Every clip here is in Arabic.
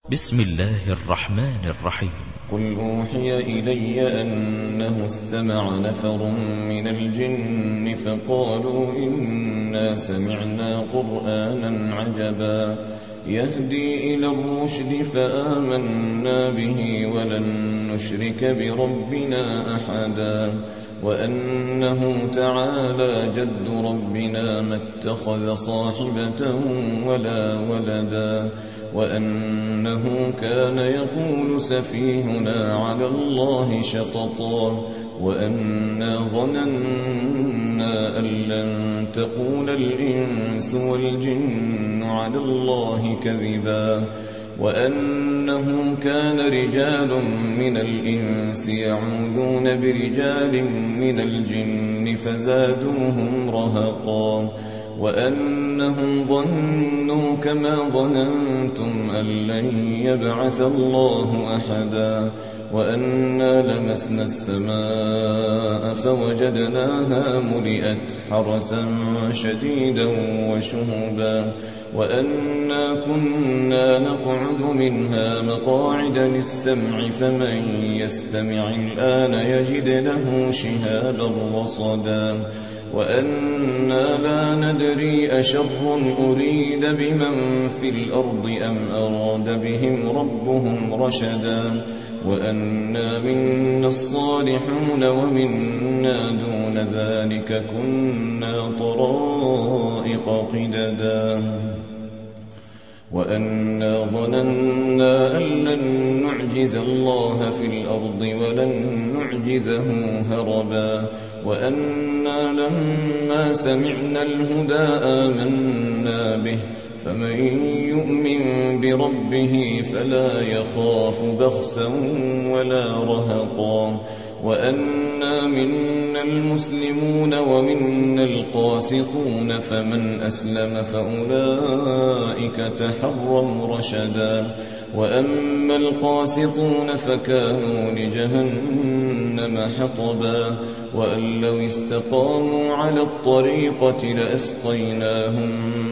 بسم الله الرحمن الرحيم. قل أوحي إلي أنه استمع نفر من الجن فقالوا إنا سمعنا قرآنا عجبا يهدي إلى الرشد فآمنا به ولن نشرك بربنا أحدا وأنه تعالى جد ربنا ما اتخذ صاحبة ولا ولدا وأنه كان يقول سفيهنا على الله شططا وأنا ظننا أن لن تقول الإنس والجن على الله كذبا وأنه كان رجال من الإنس يعوذون برجال من الجن فزادوهم رهقا وأنهم ظنوا كما ظننتم أن لن يبعث الله أحدا وأنا لمسنا السماء فوجدناها ملئت حرسا شديدا وشهبا وأنا كنا نقعد منها مقاعد للسمع فمن يستمع الآن يجد له شهابا رصدا وأنا لا ندري أشر أريد بمن في الأرض أم أراد بهم ربهم رشدا وأنا منا الصالحون ومنا دون ذلك كنا طرائق قددا وأنا ظننا أن لن نعجز الله في الأرض ولن نعجزه هربا وأنا لما سمعنا الهدى آمنا به فمن يؤمن بربه فلا يخاف بخسا ولا رهقا وأنا منا المسلمون ومنا القاسطون فمن أسلم فأولئك تحروا رشدا وأما القاسطون فكانوا لجهنم حطبا وأن لو استقاموا على الطريقة لأسقيناهم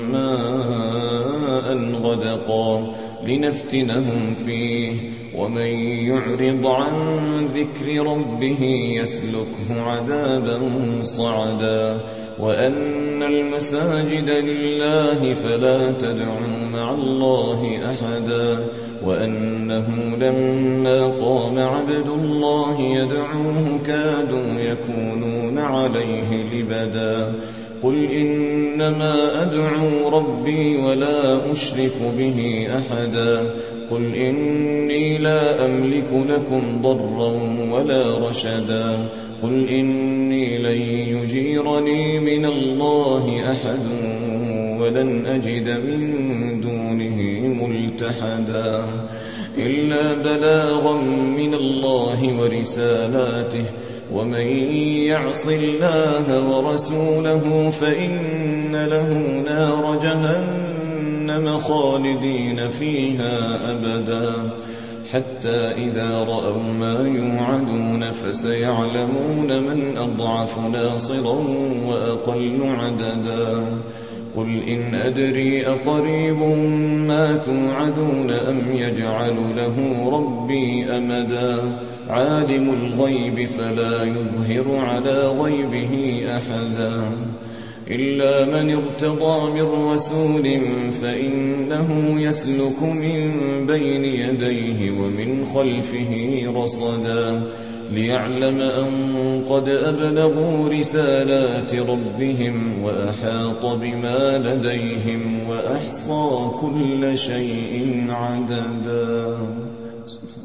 ماء غدقا لنفتنهم فيه ومن يعرض عن ذكر ربه يسلكه عذابا صعدا وأن المساجد لله فلا تدعوا مع الله أحدا وأنه لما قام عبد الله يدعوه كادوا يكونون عليه لبدا قل إنما أدعو ربي ولا أشرك به أحدا قل إني لا أملك لكم ضرا ولا رشدا قل إني لن يجيرني من الله أحد ولن أجد من دونه ملتحدا إلا بلاغا من الله ورسالاته ومن يعص الله ورسوله فإن له نار جهنم خالدين فيها أبدا حتى إذا رأوا ما يوعدون فسيعلمون من أضعف ناصرا وأقل عددا قل إن أدري أقريب ما توعدون أم يجعل له ربي أمدا عالم الغيب فلا يظهر على غيبه أحدا إلا من ارتضى من رسول فإنه يسلك من بين يديه ومن خلفه رصدا ليعلم أن قد أبلغوا رسالات ربهم وأحاط بما لديهم وأحصى كل شيء عددا.